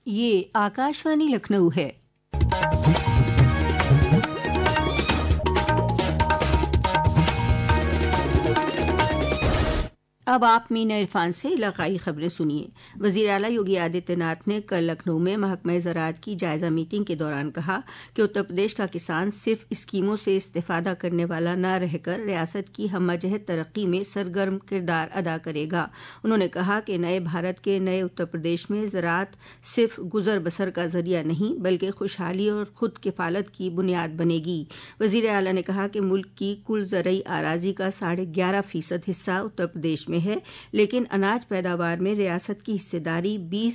ये आकाशवाणी लखनऊ है। अब आप मीना इरफान से इलाकाई खबरें सुनिए। वज़ीर आला योगी आदित्यनाथ ने कल लखनऊ में महकमा ज़राअत की जायज़ा मीटिंग के दौरान कहा कि उत्तर प्रदेश का किसान सिर्फ स्कीमों से इस्तेफादा करने वाला न रहकर रियासत की हमजहत तरक्की में सरगर्म किरदार अदा करेगा। उन्होंने कहा कि नए भारत के नए उत्तर प्रदेश में ज़राअत सिर्फ गुजर बसर का जरिया नहीं बल्कि खुशहाली और खुद किफ़ालत की बुनियाद बनेगी। वज़ीर आला ने कहा कि मुल्क की कुल ज़रई आराज़ी का 11.5% हिस्सा उत्तर प्रदेश में है, लेकिन अनाज पैदावार में रियासत की हिस्सेदारी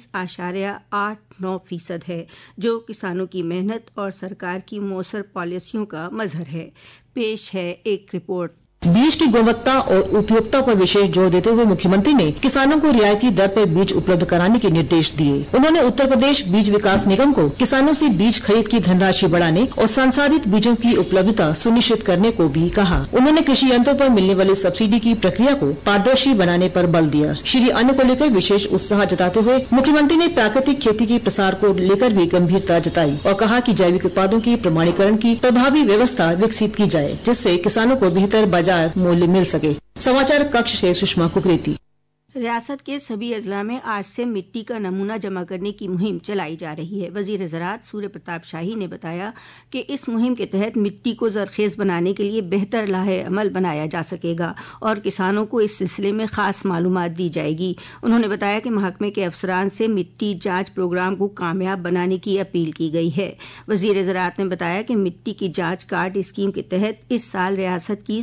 20.89% है, जो किसानों की मेहनत और सरकार की मौसर पॉलिसियों का मजहर है। पेश है एक रिपोर्ट। बीज की गुणवत्ता और उपयोगिता पर विशेष जोर देते हुए मुख्यमंत्री ने किसानों को रियायती दर पर बीज उपलब्ध कराने के निर्देश दिए। उन्होंने उत्तर प्रदेश बीज विकास निगम को किसानों से बीज खरीद की धनराशि बढ़ाने और संसाधित बीजों की उपलब्धता सुनिश्चित करने को भी कहा। उन्होंने कृषि यंत्रों पर मिलने वाली सब्सिडी की प्रक्रिया को पारदर्शी बनाने पर बल दिया। श्री अन्न को लेकर विशेष उत्साह जताते हुए मुख्यमंत्री ने प्राकृतिक खेती के प्रसार को लेकर भी गंभीरता जताई और कहा कि जैविक उत्पादों की प्रमाणीकरण की प्रभावी व्यवस्था विकसित की जाए, जिससे किसानों को बेहतर बाजार मूल्य मिल सके। समाचार कक्ष से सुषमा कुकरेती। रियासत के सभी अजला में आज से मिट्टी का नमूना जमा करने की मुहिम चलाई जा रही है। वजीर ज़राअत सूर्य प्रताप शाही ने बताया कि इस मुहिम के तहत मिट्टी को जरखेज बनाने के लिए बेहतर लाहे अमल बनाया जा सकेगा और किसानों को इस सिलसिले में खास मालूमात दी जाएगी। उन्होंने बताया कि महकमे के अफसरान से मिट्टी जांच प्रोग्राम को कामयाब बनाने की अपील की गई है। वजीर ज़राअत ने बताया कि मिट्टी की जांच कार्ड स्कीम के तहत इस साल रियासत की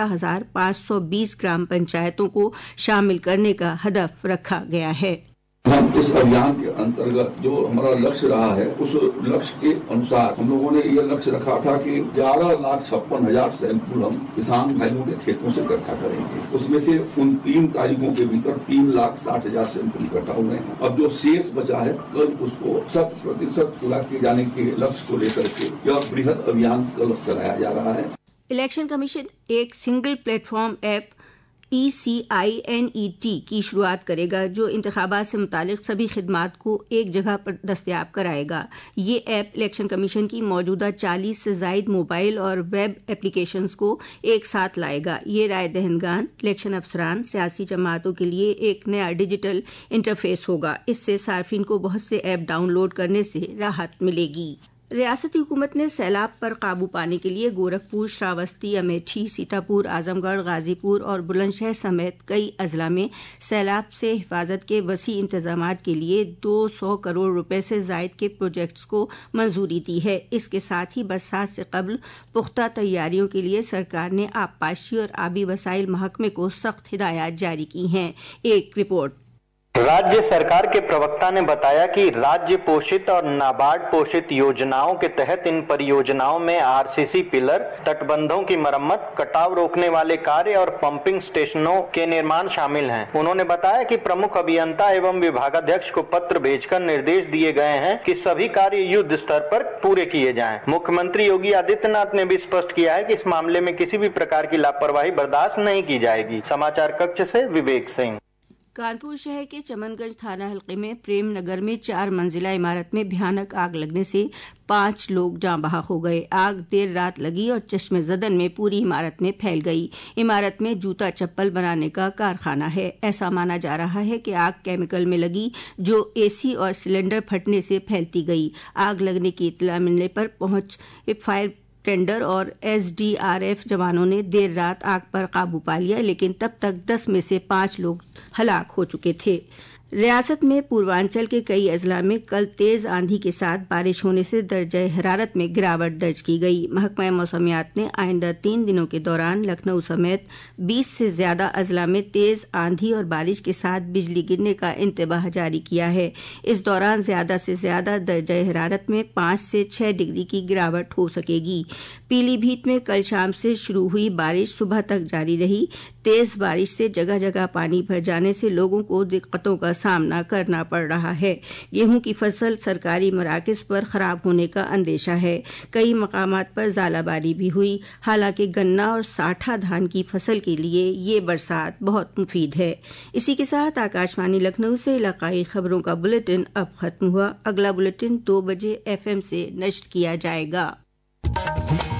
16,520 ग्राम पंचायतों को शामिल करने का हदफ रखा गया है। हम इस अभियान के अंतर्गत जो हमारा लक्ष्य रहा है, उस लक्ष्य के अनुसार हम लोगों ने ये लक्ष्य रखा था कि 11,56,000 सैंपल हम किसान भाइयों के खेतों से इकट्ठा करेंगे। उसमें से उन 3 तारीखों के भीतर 3,60,000 सैंपल इकट्ठा हो गए। अब जो शेष बचा है, कल उसको 100% पूरा किए जाने के लक्ष्य को लेकर के यह बृहद अभियान कल चलाया जा रहा है। इलेक्शन कमीशन एक सिंगल प्लेटफॉर्म ऐप ECINET की शुरुआत करेगा, जो इंतखाबात से मुतालिक सभी खिदमात को एक जगह पर दस्तयाब कराएगा। ये ऐप इलेक्शन कमीशन की मौजूदा 40 से ज़ायद मोबाइल और वेब एप्लीकेशंस को एक साथ लाएगा। ये राय दहनगान, इलेक्शन अफसरान, सियासी जमातों के लिए एक नया डिजिटल इंटरफेस होगा। इससे सार्फिन को बहुत से ऐप डाउनलोड करने से राहत मिलेगी। रियासती हुकूमत ने सैलाब पर काबू पाने के लिए गोरखपुर, श्रावस्ती, अमेठी, सीतापुर, आजमगढ़, गाजीपुर और बुलंदशहर समेत कई अजला में सैलाब से हिफाजत के वसी इंतजामात के लिए 200 करोड़ रुपए से जायद के प्रोजेक्ट्स को मंजूरी दी है। इसके साथ ही बरसात से कबल पुख्ता तैयारियों के लिए सरकार ने आबपाशी और आबी वसाइल महकमे को सख्त हिदायत जारी की हैं। एक रिपोर्ट। राज्य सरकार के प्रवक्ता ने बताया कि राज्य पोषित और नाबार्ड पोषित योजनाओं के तहत इन परियोजनाओं में RCC पिलर, तटबंधों की मरम्मत, कटाव रोकने वाले कार्य और पंपिंग स्टेशनों के निर्माण शामिल हैं। उन्होंने बताया कि प्रमुख अभियंता एवं विभागाध्यक्ष को पत्र भेजकर निर्देश दिए गए हैं कि सभी कार्य युद्ध स्तर पर पूरे किए जाएं। मुख्यमंत्री योगी आदित्यनाथ ने भी स्पष्ट किया है कि इस मामले में किसी भी प्रकार की लापरवाही बर्दाश्त नहीं की जाएगी। समाचार कक्ष से विवेक सिंह। कानपुर शहर के चमनगंज थाना हल्के में प्रेम नगर में 4 मंजिला इमारत में भयानक आग लगने से 5 लोग जाँ बहक हो गए। आग देर रात लगी और चश्मे-ज़दन में पूरी इमारत में फैल गई। इमारत में जूता चप्पल बनाने का कारखाना है। ऐसा माना जा रहा है कि आग केमिकल में लगी, जो AC और सिलेंडर फटने से फैलती गई। आग लगने की इत्तला मिलने पर पहुंच फायर टेंडर और SDRF जवानों ने देर रात आग पर काबू पा लिया, लेकिन तब तक 10 में से 5 लोग हलाक हो चुके थे। रियासत में पूर्वांचल के कई अजला में कल तेज आंधी के साथ बारिश होने से दर्जे हरारत में गिरावट दर्ज की गई। महकमा मौसमियात ने आइंदा 3 दिनों के दौरान लखनऊ समेत 20 से ज्यादा अजला में तेज आंधी और बारिश के साथ बिजली गिरने का इंतबाह जारी किया है। इस दौरान ज्यादा से ज्यादा दर्जे हरारत में 5 से 6 डिग्री की गिरावट हो सकेगी। पीलीभीत में कल शाम से शुरू हुई बारिश सुबह तक जारी रही। तेज बारिश से जगह जगह पानी भर जाने से लोगों को दिक्कतों का सामना करना पड़ रहा है। गेहूं की फसल सरकारी मराकज़ पर खराब होने का अंदेशा है। कई मकामात पर ज़ालाबारी भी हुई। हालांकि गन्ना और साठा धान की फसल के लिए ये बरसात बहुत मुफीद है। इसी के साथ आकाशवाणी लखनऊ से इलाकाई खबरों का बुलेटिन अब खत्म हुआ। अगला बुलेटिन 2 बजे FM से नश्र किया जाएगा।